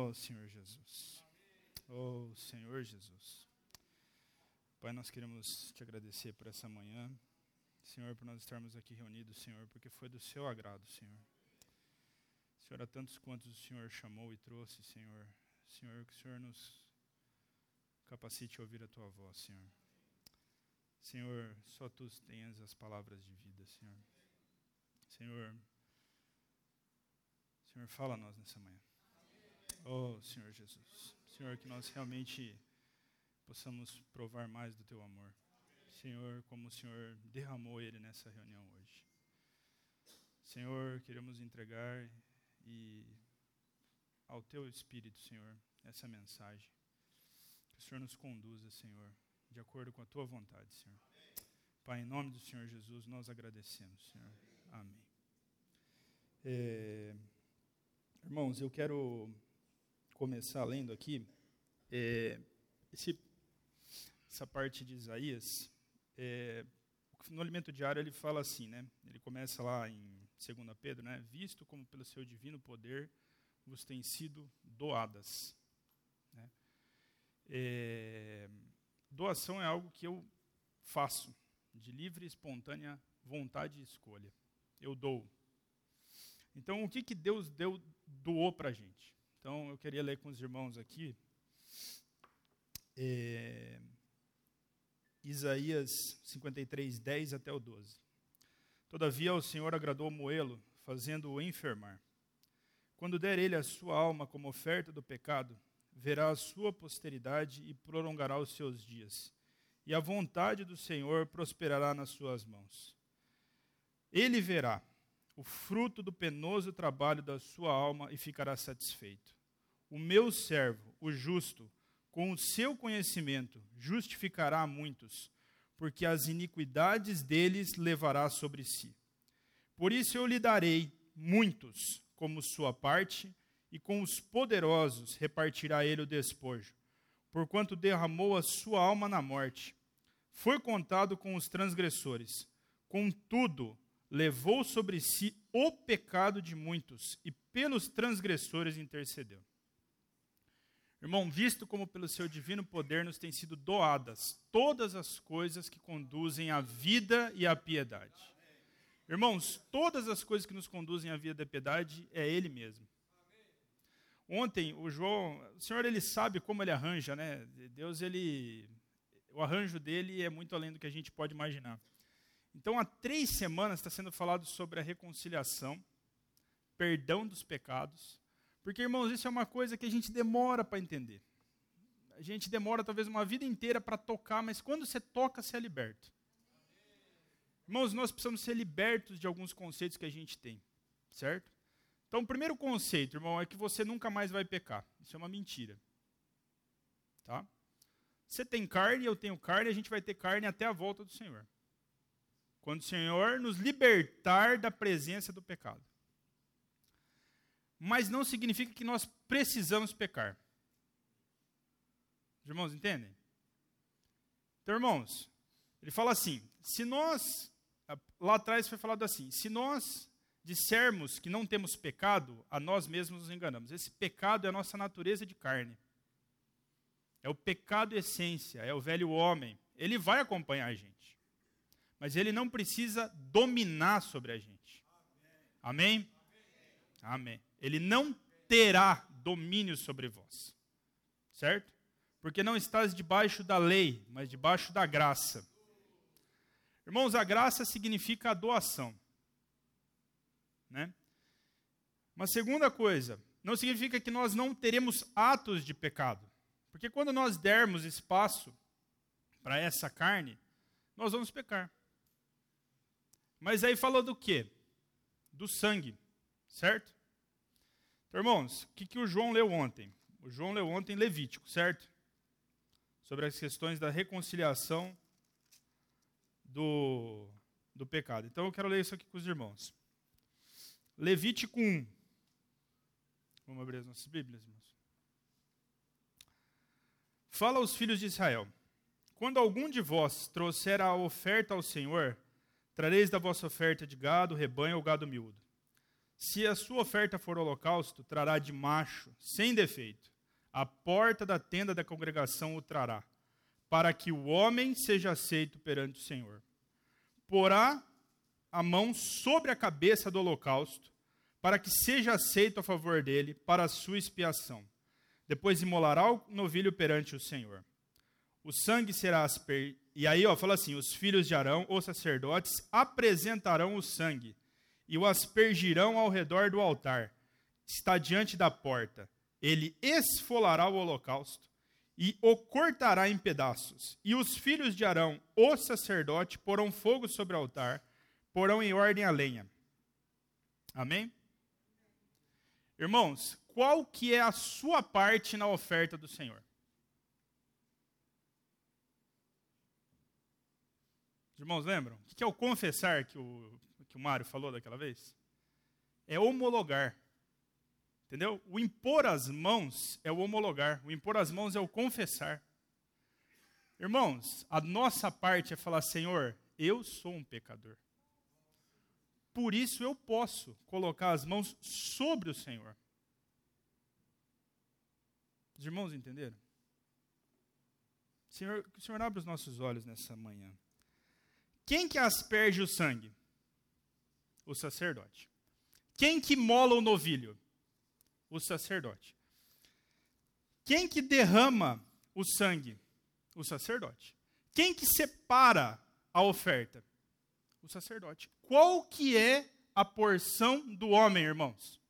Oh, Senhor Jesus. Oh, Senhor Jesus. Pai, nós queremos te agradecer por essa manhã. Senhor, por nós estarmos aqui reunidos, Senhor, porque foi do seu agrado, Senhor. Senhor, a tantos quantos o Senhor chamou e trouxe, Senhor. Senhor, que o Senhor nos capacite a ouvir a tua voz, Senhor. Senhor, só tu tens as palavras de vida, Senhor. Senhor, fala a nós nessa manhã. Oh, Senhor Jesus. Senhor, que nós realmente possamos provar mais do teu amor. Senhor, como o Senhor derramou ele nessa reunião hoje. Senhor, queremos entregar ao teu Espírito, Senhor, essa mensagem. Que o Senhor nos conduza, Senhor, de acordo com a tua vontade, Senhor. Pai, em nome do Senhor Jesus, nós agradecemos, Senhor. Amém. Irmãos, eu quero começar lendo aqui essa parte de Isaías. No alimento diário ele fala assim, né? Ele começa lá em 2 Pedro, né? Visto como pelo seu divino poder vos têm sido doadas. Né? Doação é algo que eu faço de livre e espontânea vontade e escolha. Eu dou. Então, o que Deus doou para a gente? Então, eu queria ler com os irmãos aqui Isaías 53, 10 até o 12. Todavia, o Senhor agradou Moelo, fazendo-o enfermar. Quando der ele a sua alma como oferta do pecado, verá a sua posteridade e prolongará os seus dias. E a vontade do Senhor prosperará nas suas mãos. Ele verá o fruto do penoso trabalho da sua alma e ficará satisfeito. O meu servo, o justo, com o seu conhecimento, justificará a muitos, porque as iniquidades deles levará sobre si. Por isso eu lhe darei muitos como sua parte, e com os poderosos repartirá ele o despojo, porquanto derramou a sua alma na morte. Foi contado com os transgressores, contudo, levou sobre si o pecado de muitos, e pelos transgressores intercedeu. Irmão, visto como pelo seu divino poder nos têm sido doadas todas as coisas que conduzem à vida e à piedade. Irmãos, todas as coisas que nos conduzem à vida e à piedade é Ele mesmo. Ontem, o Senhor, Ele sabe como Ele arranja, né? Deus, o arranjo dEle é muito além do que a gente pode imaginar. Então, há 3 semanas está sendo falado sobre a reconciliação, perdão dos pecados, porque, irmãos, isso é uma coisa que a gente demora para entender. A gente demora talvez uma vida inteira para tocar, mas quando você toca, você é liberto. Irmãos, nós precisamos ser libertos de alguns conceitos que a gente tem, certo? Então, o primeiro conceito, irmão, é que você nunca mais vai pecar. Isso é uma mentira. Tá? Você tem carne, eu tenho carne, a gente vai ter carne até a volta do Senhor. Quando o Senhor nos libertar da presença do pecado. Mas não significa que nós precisamos pecar. Os irmãos entendem? Então, irmãos, ele fala assim, lá atrás foi falado assim, se nós dissermos que não temos pecado, a nós mesmos nos enganamos. Esse pecado é a nossa natureza de carne. É o pecado essência, é o velho homem. Ele vai acompanhar a gente. Mas ele não precisa dominar sobre a gente. Amém? Amém. Ele não terá domínio sobre vós. Certo? Porque não estás debaixo da lei, mas debaixo da graça. Irmãos, a graça significa a doação. Né? Uma segunda coisa, não significa que nós não teremos atos de pecado. Porque quando nós dermos espaço para essa carne, nós vamos pecar. Mas aí fala do quê? Do sangue, certo? Então, irmãos, o que o João leu ontem? O João leu ontem Levítico, certo? Sobre as questões da reconciliação do pecado. Então, eu quero ler isso aqui com os irmãos. Levítico 1. Vamos abrir as nossas Bíblias, irmãos. Fala aos filhos de Israel. Quando algum de vós trouxer a oferta ao Senhor, trareis da vossa oferta de gado, rebanho ou gado miúdo. Se a sua oferta for holocausto, trará de macho, sem defeito. A porta da tenda da congregação o trará, para que o homem seja aceito perante o Senhor. Porá a mão sobre a cabeça do holocausto, para que seja aceito a favor dele, para a sua expiação. Depois imolará o novilho perante o Senhor. O sangue será aspergido. E aí, fala assim, os filhos de Arão, os sacerdotes, apresentarão o sangue e o aspergirão ao redor do altar, que está diante da porta. Ele esfolará o holocausto e o cortará em pedaços. E os filhos de Arão, o sacerdote, porão fogo sobre o altar, porão em ordem a lenha. Amém? Irmãos, qual que é a sua parte na oferta do Senhor? Os irmãos lembram? O que é o confessar que o Mário falou daquela vez? É homologar. Entendeu? O impor as mãos é o homologar. O impor as mãos é o confessar. Irmãos, a nossa parte é falar, Senhor, eu sou um pecador. Por isso eu posso colocar as mãos sobre o Senhor. Os irmãos entenderam? Senhor, que o Senhor abra os nossos olhos nessa manhã. Quem que asperge o sangue? O sacerdote. Quem que mola o novilho? O sacerdote. Quem que derrama o sangue? O sacerdote. Quem que separa a oferta? O sacerdote. Qual que é a porção do homem, irmãos?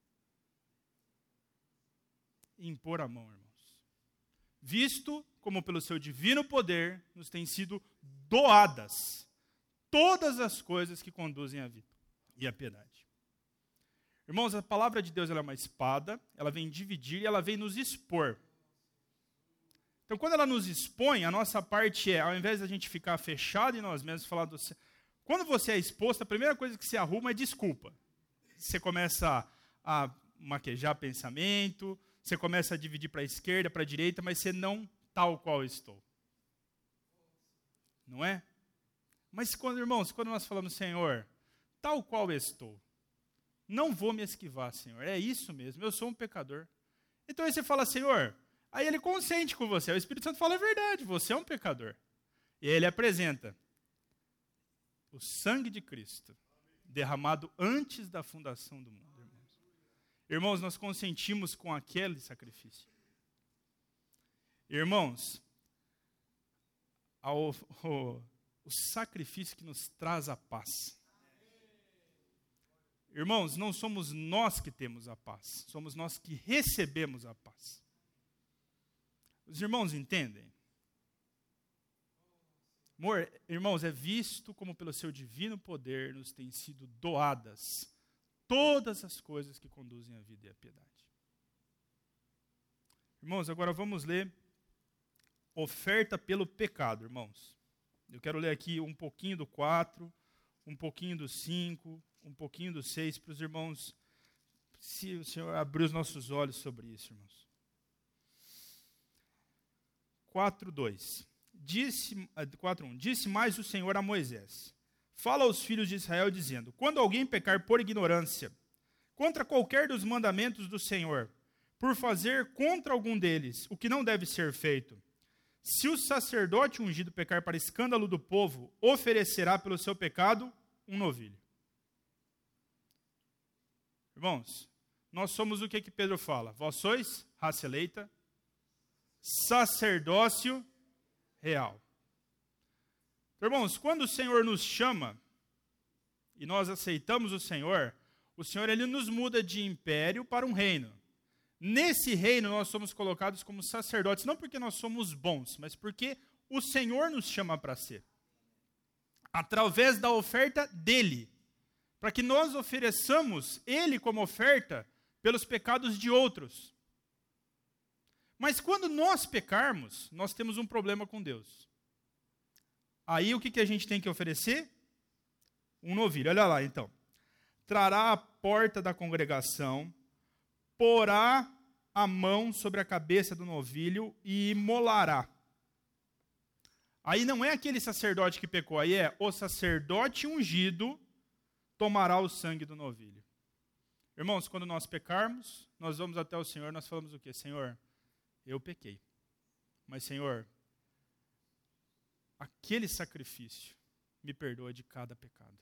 Impor a mão, irmãos. Visto como pelo seu divino poder nos têm sido doadas todas as coisas que conduzem à vida e à piedade. Irmãos, a palavra de Deus ela é uma espada, ela vem dividir e ela vem nos expor. Então, quando ela nos expõe, a nossa parte é, ao invés da gente ficar fechado em nós mesmos, falar do... Quando você é exposto, a primeira coisa que você arruma é desculpa. Você começa a maquejar pensamento, você começa a dividir para a esquerda, para a direita, mas você não tal qual estou. Não é? Mas, irmãos, quando nós falamos, Senhor, tal qual estou, não vou me esquivar, Senhor, é isso mesmo, eu sou um pecador. Então aí você fala, Senhor, aí ele consente com você, o Espírito Santo fala, é verdade, você é um pecador. E aí ele apresenta o sangue de Cristo, derramado antes da fundação do mundo, irmãos. Irmãos, nós consentimos com aquele sacrifício. Irmãos, o sacrifício que nos traz a paz. Irmãos, não somos nós que temos a paz, somos nós que recebemos a paz. Os irmãos entendem? Amor, irmãos, é visto como pelo seu divino poder nos têm sido doadas todas as coisas que conduzem à vida e à piedade. Irmãos, agora vamos ler oferta pelo pecado, irmãos. Eu quero ler aqui um pouquinho do 4, um pouquinho do 5, um pouquinho do 6, para os irmãos, se o Senhor abrir os nossos olhos sobre isso, irmãos. 4:2. 4:1. Disse mais o Senhor a Moisés: fala aos filhos de Israel, dizendo: quando alguém pecar por ignorância contra qualquer dos mandamentos do Senhor, por fazer contra algum deles o que não deve ser feito, se o sacerdote ungido pecar para escândalo do povo, oferecerá pelo seu pecado um novilho. Irmãos, nós somos o que Pedro fala? Vós sois raça eleita, sacerdócio real. Irmãos, quando o Senhor nos chama e nós aceitamos o Senhor ele nos muda de império para um reino. Nesse reino nós somos colocados como sacerdotes, não porque nós somos bons, mas porque o Senhor nos chama para ser. Através da oferta dele, para que nós ofereçamos ele como oferta pelos pecados de outros. Mas quando nós pecarmos, nós temos um problema com Deus. Aí o que a gente tem que oferecer? Um novilho. Olha lá então. Trará a porta da congregação, porá a mão sobre a cabeça do novilho e imolará. Aí não é aquele sacerdote que pecou, aí é o sacerdote ungido tomará o sangue do novilho. Irmãos, quando nós pecarmos, nós vamos até o Senhor, nós falamos o quê? Senhor, eu pequei. Mas, Senhor, aquele sacrifício me perdoa de cada pecado.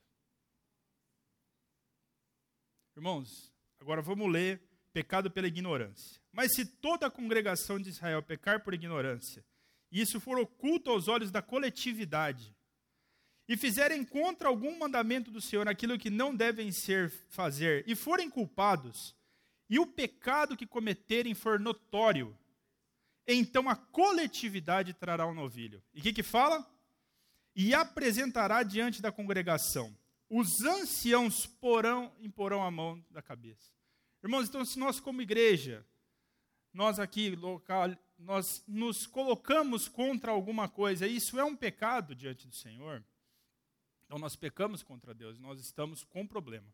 Irmãos, agora vamos ler pecado pela ignorância. Mas se toda a congregação de Israel pecar por ignorância, e isso for oculto aos olhos da coletividade, e fizerem contra algum mandamento do Senhor aquilo que não devem fazer, e forem culpados, e o pecado que cometerem for notório, então a coletividade trará um novilho. E o que fala? E apresentará diante da congregação. Os anciãos imporão a mão da cabeça. Irmãos, então se nós como igreja, nós aqui, local, nós nos colocamos contra alguma coisa, e isso é um pecado diante do Senhor, então nós pecamos contra Deus, nós estamos com problema.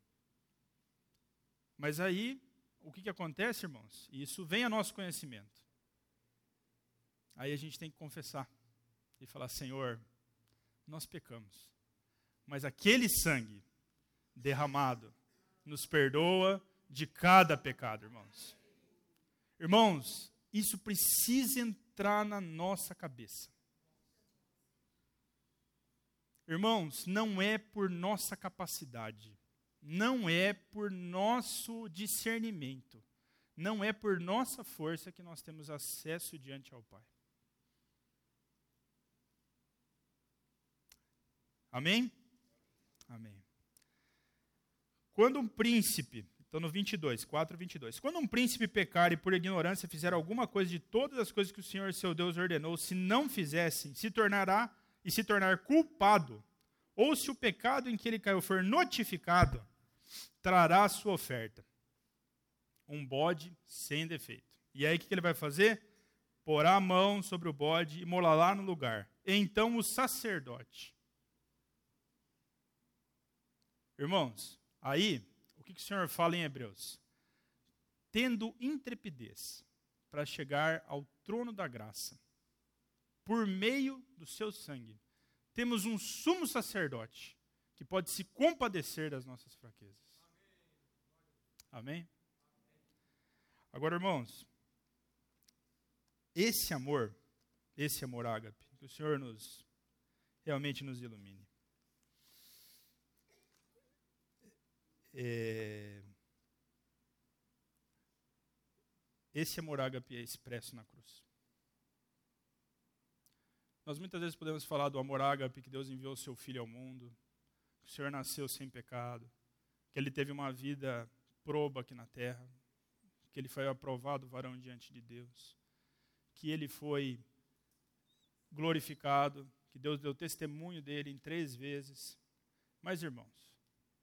Mas aí, o que acontece, irmãos? Isso vem a nosso conhecimento. Aí a gente tem que confessar e falar, Senhor, nós pecamos. Mas aquele sangue derramado nos perdoa de cada pecado, irmãos. Irmãos, isso precisa entrar na nossa cabeça. Irmãos, não é por nossa capacidade, não é por nosso discernimento, não é por nossa força que nós temos acesso diante ao Pai. Amém? Amém. Quando um príncipe, então no 22, 4:22, quando um príncipe pecar e por ignorância fizer alguma coisa de todas as coisas que o Senhor seu Deus ordenou, se não fizessem, se tornar culpado, ou se o pecado em que ele caiu for notificado, trará a sua oferta. Um bode sem defeito. E aí o que ele vai fazer? Porá a mão sobre o bode e molará no lugar. Então o sacerdote. Irmãos, aí, o que o Senhor fala em Hebreus? Tendo intrepidez para chegar ao trono da graça, por meio do seu sangue, temos um sumo sacerdote que pode se compadecer das nossas fraquezas. Amém? Agora, irmãos, esse amor ágape, que o Senhor realmente nos ilumine. Esse amor ágape é expresso na cruz. Nós muitas vezes podemos falar do amor ágape, que Deus enviou o seu Filho ao mundo, que o Senhor nasceu sem pecado, que Ele teve uma vida proba aqui na terra, que Ele foi aprovado varão diante de Deus, que Ele foi glorificado, que Deus deu testemunho dEle em 3 vezes. Mas, irmãos,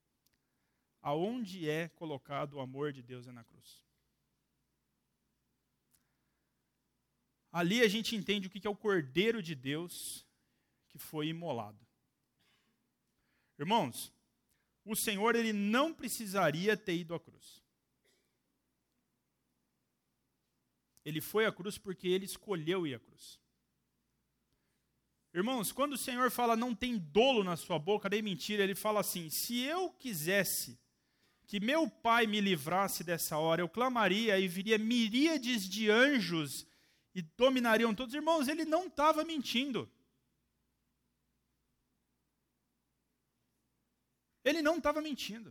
aonde é colocado o amor de Deus é na cruz. Ali a gente entende o que é o Cordeiro de Deus que foi imolado. Irmãos, o Senhor ele não precisaria ter ido à cruz. Ele foi à cruz porque ele escolheu ir à cruz. Irmãos, quando o Senhor fala não tem dolo na sua boca, nem mentira, ele fala assim, se eu quisesse que meu Pai me livrasse dessa hora, eu clamaria e viria miríades de anjos e dominariam todos. Irmãos, ele não estava mentindo. Ele não estava mentindo.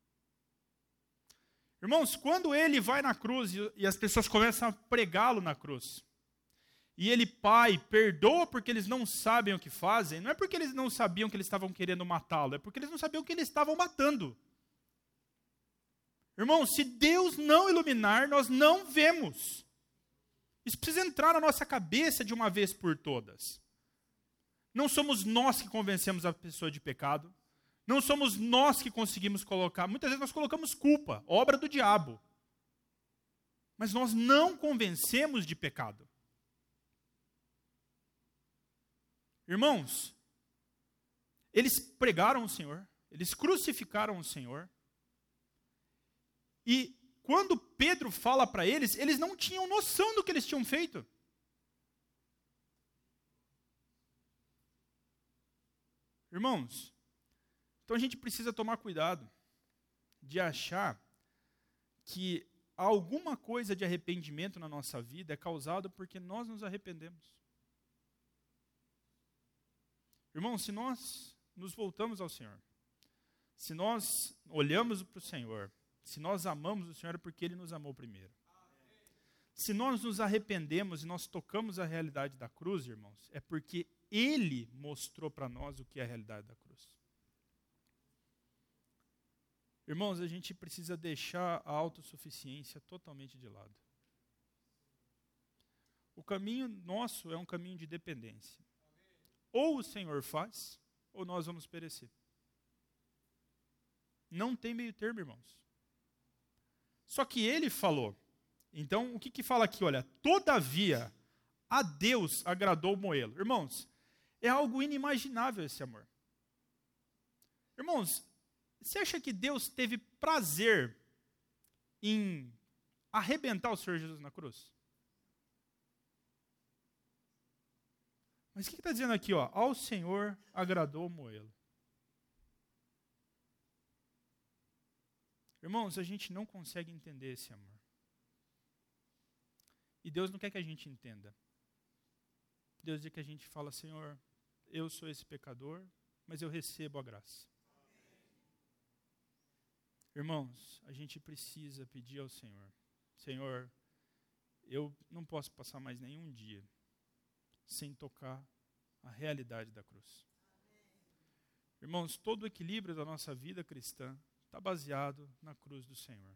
Irmãos, quando ele vai na cruz e as pessoas começam a pregá-lo na cruz, e ele, Pai, perdoa porque eles não sabem o que fazem, não é porque eles não sabiam que eles estavam querendo matá-lo, é porque eles não sabiam que eles estavam matando. Irmãos, se Deus não iluminar, nós não vemos. Isso precisa entrar na nossa cabeça de uma vez por todas. Não somos nós que convencemos a pessoa de pecado. Não somos nós que conseguimos colocar. Muitas vezes nós colocamos culpa, obra do diabo. Mas nós não convencemos de pecado. Irmãos, eles pregaram o Senhor, eles crucificaram o Senhor. E quando Pedro fala para eles, eles não tinham noção do que eles tinham feito. Irmãos, então a gente precisa tomar cuidado de achar que alguma coisa de arrependimento na nossa vida é causado porque nós nos arrependemos. Irmãos, se nós nos voltamos ao Senhor, se nós olhamos para o Senhor, se nós amamos o Senhor é porque Ele nos amou primeiro. Se nós nos arrependemos e nós tocamos a realidade da cruz, irmãos, é porque Ele mostrou para nós o que é a realidade da cruz. Irmãos, a gente precisa deixar a autossuficiência totalmente de lado. O caminho nosso é um caminho de dependência. Ou o Senhor faz, ou nós vamos perecer. Não tem meio termo, irmãos. Só que Ele falou. Então, o que fala aqui? Olha, todavia, a Deus agradou moê-lo. Irmãos, é algo inimaginável esse amor. Irmãos, você acha que Deus teve prazer em arrebentar o Senhor Jesus na cruz? Mas o que está dizendo aqui? Ó? Ao Senhor agradou moê-lo. Irmãos, a gente não consegue entender esse amor. E Deus não quer que a gente entenda. Deus quer que a gente fale, Senhor, eu sou esse pecador, mas eu recebo a graça. Irmãos, a gente precisa pedir ao Senhor, Senhor, eu não posso passar mais nenhum dia sem tocar a realidade da cruz. Irmãos, todo o equilíbrio da nossa vida cristã está baseado na cruz do Senhor.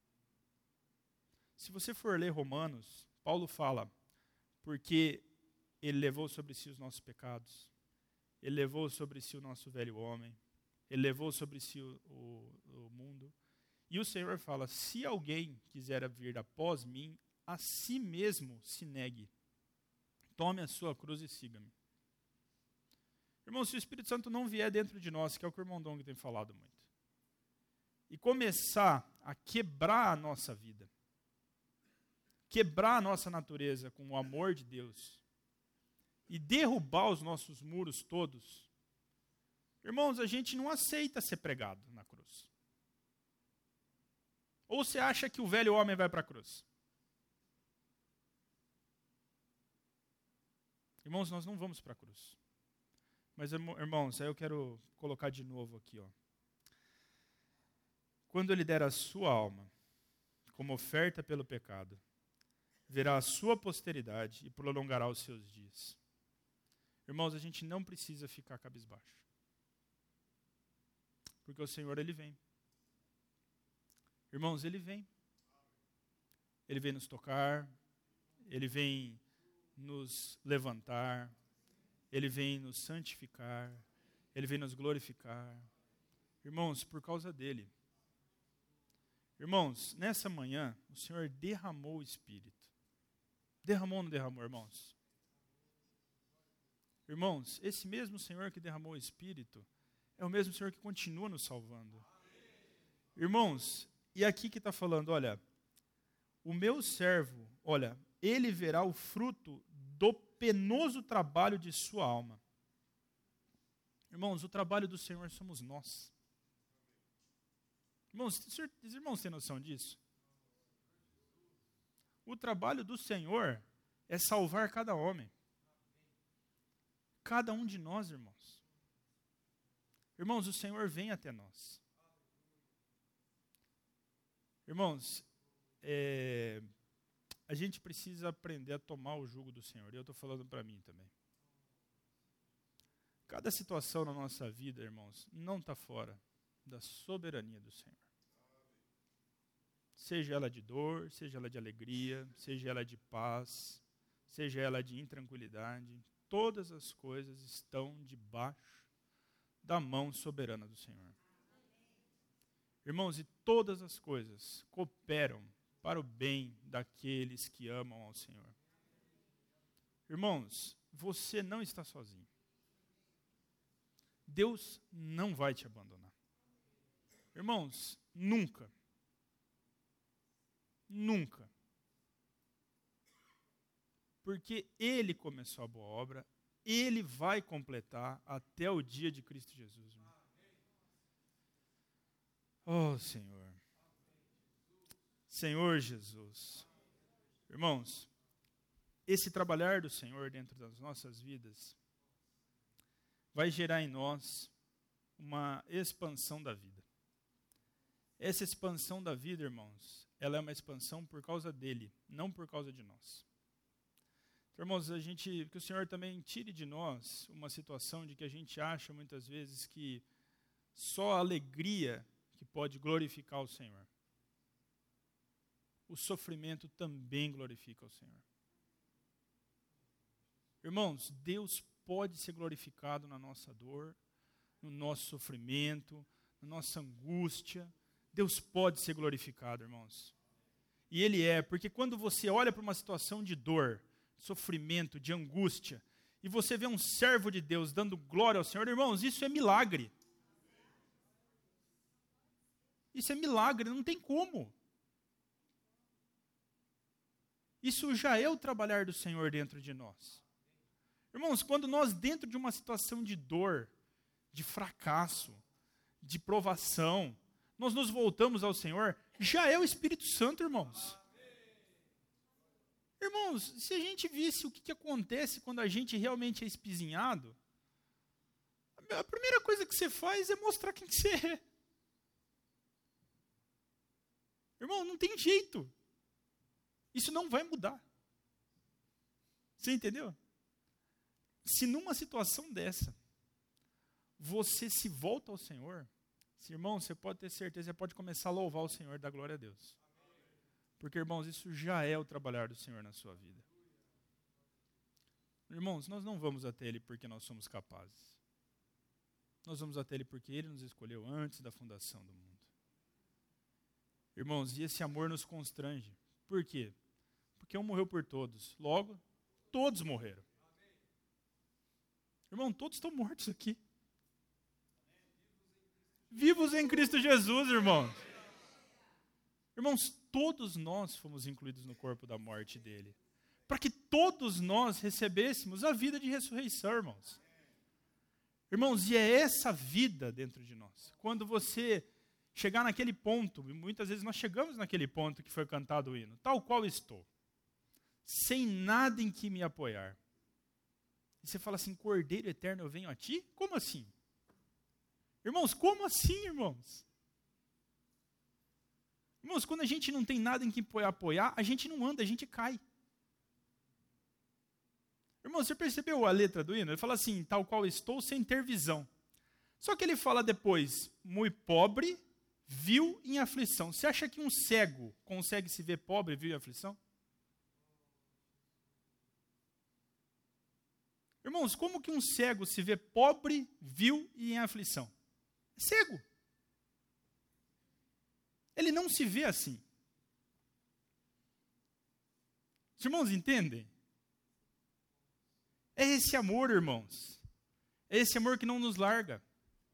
Se você for ler Romanos, Paulo fala, porque Ele levou sobre si os nossos pecados, Ele levou sobre si o nosso velho homem, Ele levou sobre si o mundo. E o Senhor fala, se alguém quiser vir após mim, a si mesmo se negue. Tome a sua cruz e siga-me. Irmãos, se o Espírito Santo não vier dentro de nós, que é o que o irmão Dong tem falado muito, e começar a quebrar a nossa vida, quebrar a nossa natureza com o amor de Deus e derrubar os nossos muros todos, irmãos, a gente não aceita ser pregado na cruz. Ou você acha que o velho homem vai para a cruz? Irmãos, nós não vamos para a cruz. Mas, irmãos, aí eu quero colocar de novo aqui, ó. Quando Ele der a sua alma como oferta pelo pecado, verá a sua posteridade e prolongará os seus dias. Irmãos, a gente não precisa ficar cabisbaixo. Porque o Senhor, Ele vem. Irmãos, Ele vem. Ele vem nos tocar, Ele vem nos levantar, Ele vem nos santificar, Ele vem nos glorificar. Irmãos, por causa dEle. Irmãos, nessa manhã, o Senhor derramou o Espírito. Derramou ou não derramou, irmãos? Irmãos, esse mesmo Senhor que derramou o Espírito é o mesmo Senhor que continua nos salvando. Irmãos, e aqui que está falando, olha, o meu servo, olha, ele verá o fruto do penoso trabalho de sua alma. Irmãos, o trabalho do Senhor somos nós. Irmãos, os irmãos têm noção disso? O trabalho do Senhor é salvar cada homem. Cada um de nós, irmãos. Irmãos, o Senhor vem até nós. Irmãos, a gente precisa aprender a tomar o jugo do Senhor. E eu estou falando para mim também. Cada situação na nossa vida, irmãos, não está fora da soberania do Senhor. Seja ela de dor, seja ela de alegria, seja ela de paz, seja ela de intranquilidade, todas as coisas estão debaixo da mão soberana do Senhor. Irmãos, e todas as coisas cooperam para o bem daqueles que amam ao Senhor. Irmãos, você não está sozinho. Deus não vai te abandonar. Irmãos, nunca. Nunca. Porque Ele começou a boa obra, Ele vai completar até o dia de Cristo Jesus. Irmão. Oh, Senhor. Senhor Jesus. Irmãos, esse trabalhar do Senhor dentro das nossas vidas vai gerar em nós uma expansão da vida. Essa expansão da vida, irmãos, ela é uma expansão por causa dele, não por causa de nós. Então, irmãos, que o Senhor também tire de nós uma situação de que a gente acha muitas vezes que só a alegria que pode glorificar o Senhor. O sofrimento também glorifica o Senhor. Irmãos, Deus pode ser glorificado na nossa dor, no nosso sofrimento, na nossa angústia. Deus pode ser glorificado, irmãos. E Ele é, porque quando você olha para uma situação de dor, de sofrimento, de angústia, e você vê um servo de Deus dando glória ao Senhor, irmãos, isso é milagre. Isso é milagre, não tem como. Isso já é o trabalhar do Senhor dentro de nós. Irmãos, quando nós dentro de uma situação de dor, de fracasso, de provação, nós nos voltamos ao Senhor, já é o Espírito Santo, irmãos. Irmãos, se a gente visse o que acontece quando a gente realmente é espizinhado, a primeira coisa que você faz é mostrar quem que você é. Irmão, não tem jeito. Isso não vai mudar. Você entendeu? Se numa situação dessa, você se volta ao Senhor, irmão, você pode ter certeza, você pode começar a louvar o Senhor e dar glória a Deus. Porque, irmãos, isso já é o trabalhar do Senhor na sua vida. Irmãos, nós não vamos até Ele porque nós somos capazes. Nós vamos até Ele porque Ele nos escolheu antes da fundação do mundo. Irmãos, e esse amor nos constrange. Por quê? Porque um morreu por todos. Logo, todos morreram. Irmão, todos estão mortos aqui. Vivos em Cristo Jesus, irmãos. Irmãos, todos nós fomos incluídos no corpo da morte dele. Para que todos nós recebêssemos a vida de ressurreição, irmãos. Irmãos, e é essa vida dentro de nós. Quando você chegar naquele ponto, e muitas vezes nós chegamos naquele ponto que foi cantado o hino, tal qual estou, sem nada em que me apoiar. E você fala assim, Cordeiro Eterno, eu venho a ti? Como assim? Irmãos, como assim, irmãos? Irmãos, quando a gente não tem nada em que apoiar, a gente não anda, a gente cai. Irmãos, você percebeu a letra do hino? Ele fala assim, tal qual estou, sem ter visão. Só que ele fala depois, muito pobre, vil em aflição. Você acha que um cego consegue se ver pobre, vil em aflição? Irmãos, como que um cego se vê pobre, vil e em aflição? É cego. Ele não se vê assim. Os irmãos entendem? É esse amor, irmãos. É esse amor que não nos larga.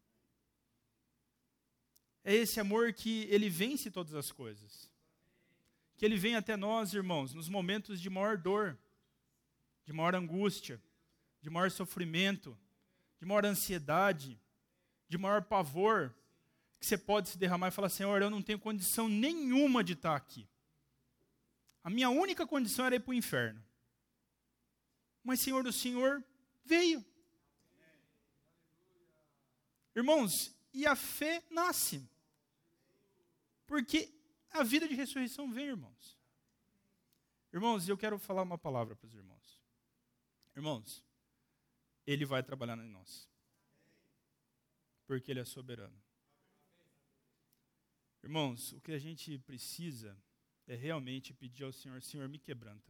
É esse amor que ele vence todas as coisas. Que ele vem até nós, irmãos, nos momentos de maior dor, de maior angústia, de maior sofrimento, de maior ansiedade, de maior pavor, que você pode se derramar e falar, Senhor, eu não tenho condição nenhuma de estar aqui. A minha única condição era ir para o inferno. Mas, Senhor, o Senhor veio. Irmãos, e a fé nasce. Porque a vida de ressurreição vem, irmãos. Irmãos, eu quero falar uma palavra para os irmãos. Irmãos, Ele vai trabalhar em nós. Porque Ele é soberano. Irmãos, o que a gente precisa é realmente pedir ao Senhor, Senhor, me quebranta.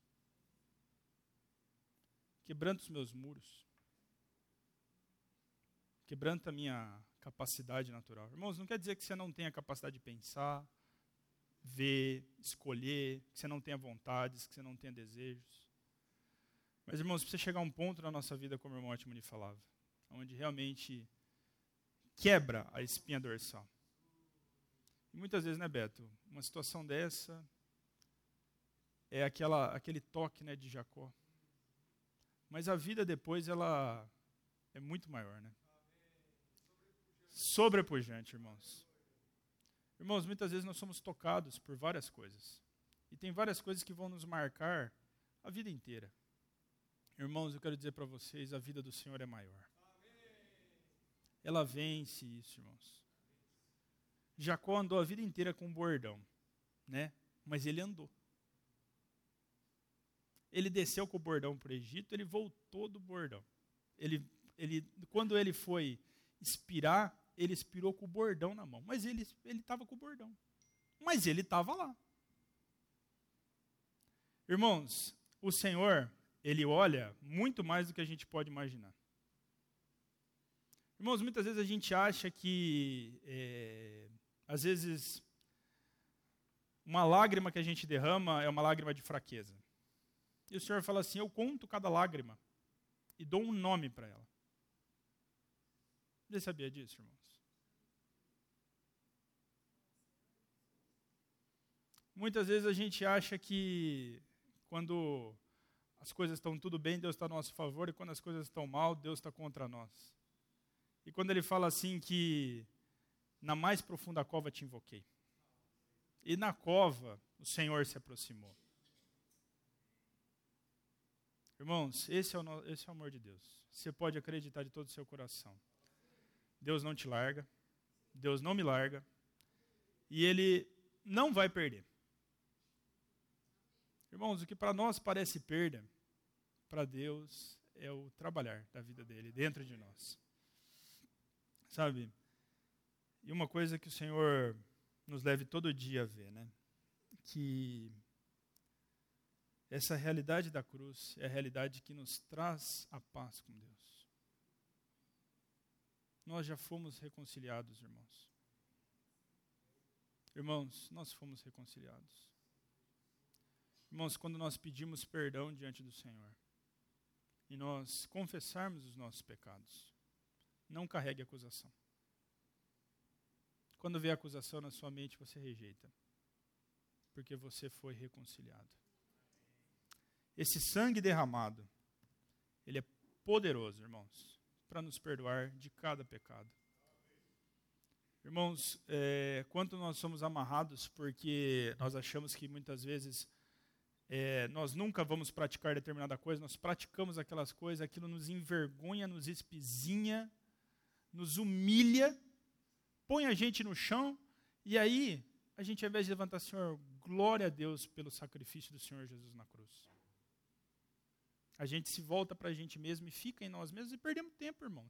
Quebranta os meus muros. Quebranta a minha capacidade natural. Irmãos, não quer dizer que você não tenha capacidade de pensar, ver, escolher, que você não tenha vontades, que você não tenha desejos. Mas, irmãos, precisa chegar a um ponto na nossa vida, como o irmão Atmani falava, onde realmente quebra a espinha dorsal. E muitas vezes, né, Beto, uma situação dessa é aquele toque, né, de Jacó. Mas a vida depois, ela é muito maior, né? Sobrepujante, irmãos. Irmãos, muitas vezes nós somos tocados por várias coisas. E tem várias coisas que vão nos marcar a vida inteira. Irmãos, eu quero dizer para vocês, a vida do Senhor é maior. Ela vence isso, irmãos. Jacó andou a vida inteira com um bordão, né? Mas ele andou. Ele desceu com o bordão para o Egito, ele voltou do bordão. Quando ele foi expirar, ele expirou com o bordão na mão. Mas ele estava com o bordão. Mas ele estava lá. Irmãos, o Senhor, Ele olha muito mais do que a gente pode imaginar. Irmãos, muitas vezes a gente acha que, às vezes, uma lágrima que a gente derrama é uma lágrima de fraqueza. E o Senhor fala assim, eu conto cada lágrima e dou um nome para ela. Você sabia disso, irmãos? Muitas vezes a gente acha que quando as coisas estão tudo bem, Deus está a nosso favor, e quando as coisas estão mal, Deus está contra nós. E quando ele fala assim que na mais profunda cova te invoquei. E na cova o Senhor se aproximou. Irmãos, esse é o amor de Deus. Você pode acreditar de todo o seu coração. Deus não te larga, Deus não me larga, e Ele não vai perder. Irmãos, o que para nós parece perda, para Deus é o trabalhar da vida dEle dentro de nós. Sabe? E uma coisa que o Senhor nos leve todo dia a ver, né? Que essa realidade da cruz é a realidade que nos traz a paz com Deus. Nós já fomos reconciliados, irmãos. Irmãos, nós fomos reconciliados. Irmãos, quando nós pedimos perdão diante do Senhor e nós confessarmos os nossos pecados, não carregue acusação. Quando vê acusação na sua mente, você rejeita, porque você foi reconciliado. Esse sangue derramado, ele é poderoso, irmãos, para nos perdoar de cada pecado. Irmãos, quanto nós somos amarrados porque nós achamos que muitas vezes nós nunca vamos praticar determinada coisa, nós praticamos aquelas coisas, aquilo nos envergonha, nos espizinha, nos humilha, põe a gente no chão, e aí a gente, ao invés de levantar, Senhor, glória a Deus pelo sacrifício do Senhor Jesus na cruz. A gente se volta para a gente mesmo e fica em nós mesmos e perdemos tempo, irmãos.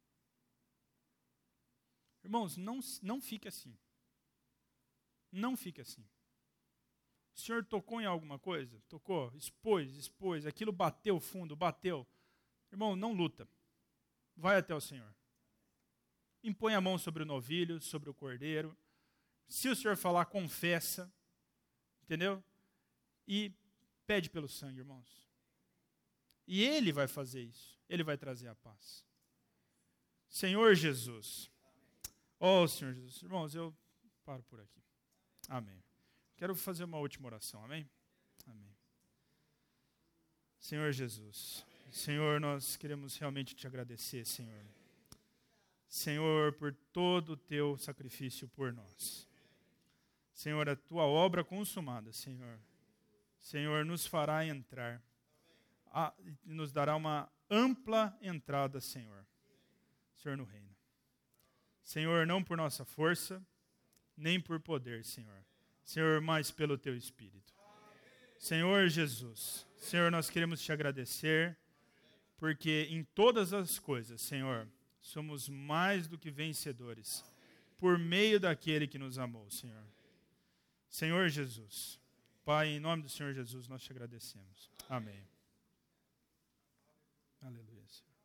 Irmãos, não fique assim. Não fique assim. O Senhor tocou em alguma coisa? Tocou, expôs, aquilo bateu fundo, bateu. Irmão, não luta. Vai até o Senhor. Impõe a mão sobre o novilho, sobre o cordeiro. Se o Senhor falar, confessa. Entendeu? E pede pelo sangue, irmãos. E Ele vai fazer isso. Ele vai trazer a paz. Senhor Jesus. Oh, Senhor Jesus. Irmãos, eu paro por aqui. Amém. Quero fazer uma última oração, amém? Amém. Senhor Jesus, Senhor, nós queremos realmente te agradecer, Senhor. Senhor, por todo o teu sacrifício por nós. Senhor, a tua obra consumada, Senhor. Senhor, nos fará entrar, nos dará uma ampla entrada, Senhor. Senhor, no reino. Senhor, não por nossa força, nem por poder, Senhor. Senhor, mas pelo Teu Espírito. Senhor Jesus, Senhor, nós queremos Te agradecer, porque em todas as coisas, Senhor, somos mais do que vencedores, por meio daquele que nos amou, Senhor. Senhor Jesus, Pai, em nome do Senhor Jesus, nós Te agradecemos. Amém. Aleluia, Senhor.